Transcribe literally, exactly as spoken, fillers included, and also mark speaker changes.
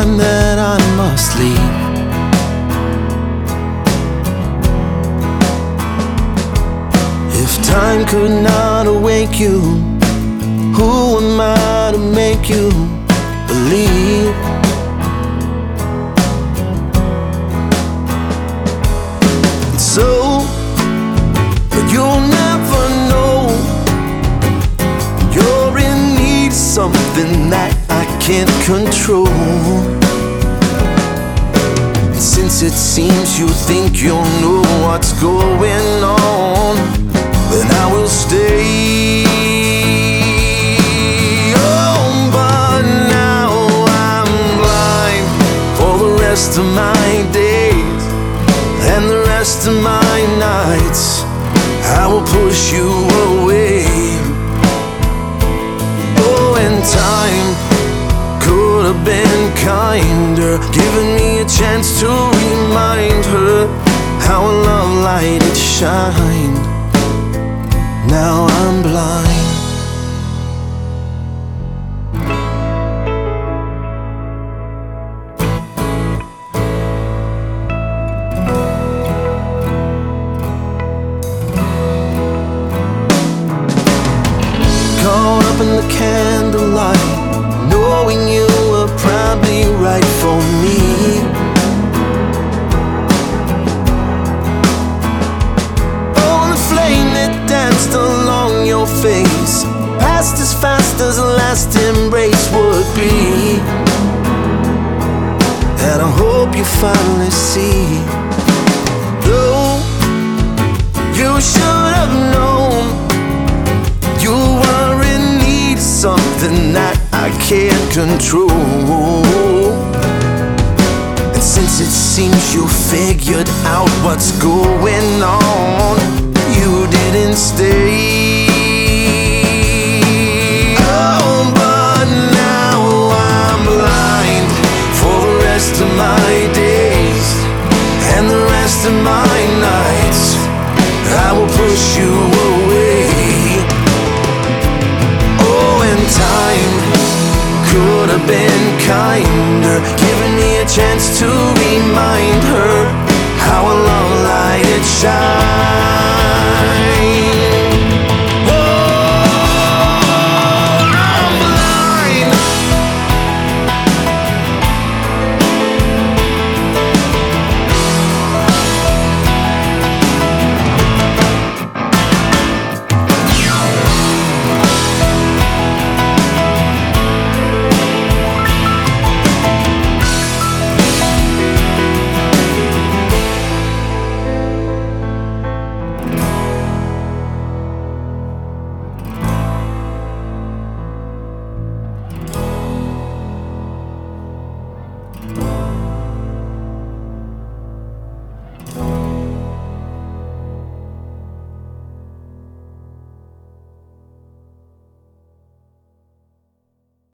Speaker 1: time that I must leave. If time could not awake you, who am I to make you believe? So, but you'll never know. You're in need of something that I can't control. And since it seems you think you'll know what's going on, then I will stay. Oh, but now I'm blind for the rest of my days and the rest of my nights. I will push you away. Oh, and time could have been kinder, giving me a chance to remind her how a love light it shined. Now I'm blind. Caught up in the candlelight, knowing you were probably right for me. Along your face, passed as fast as a last embrace would be. And I hope you finally see, though you should have known you were in need of something that I can't control. And since it seems you figured out what's going on, you didn't stay.